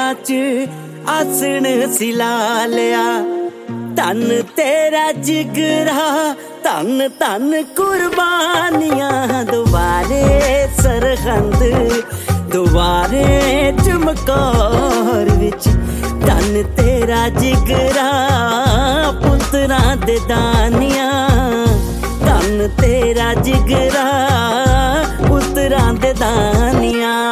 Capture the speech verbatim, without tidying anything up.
च आसण सिला लिया। धन तेरा जिगरा धन धन कुर्बानियां दुबारे सरहंद दुबारे चमकौर विच। धन तेरा जिगरा पुत्तरां दे दानियां धन तेरा जिगरा पुत्तरां दे दानियां।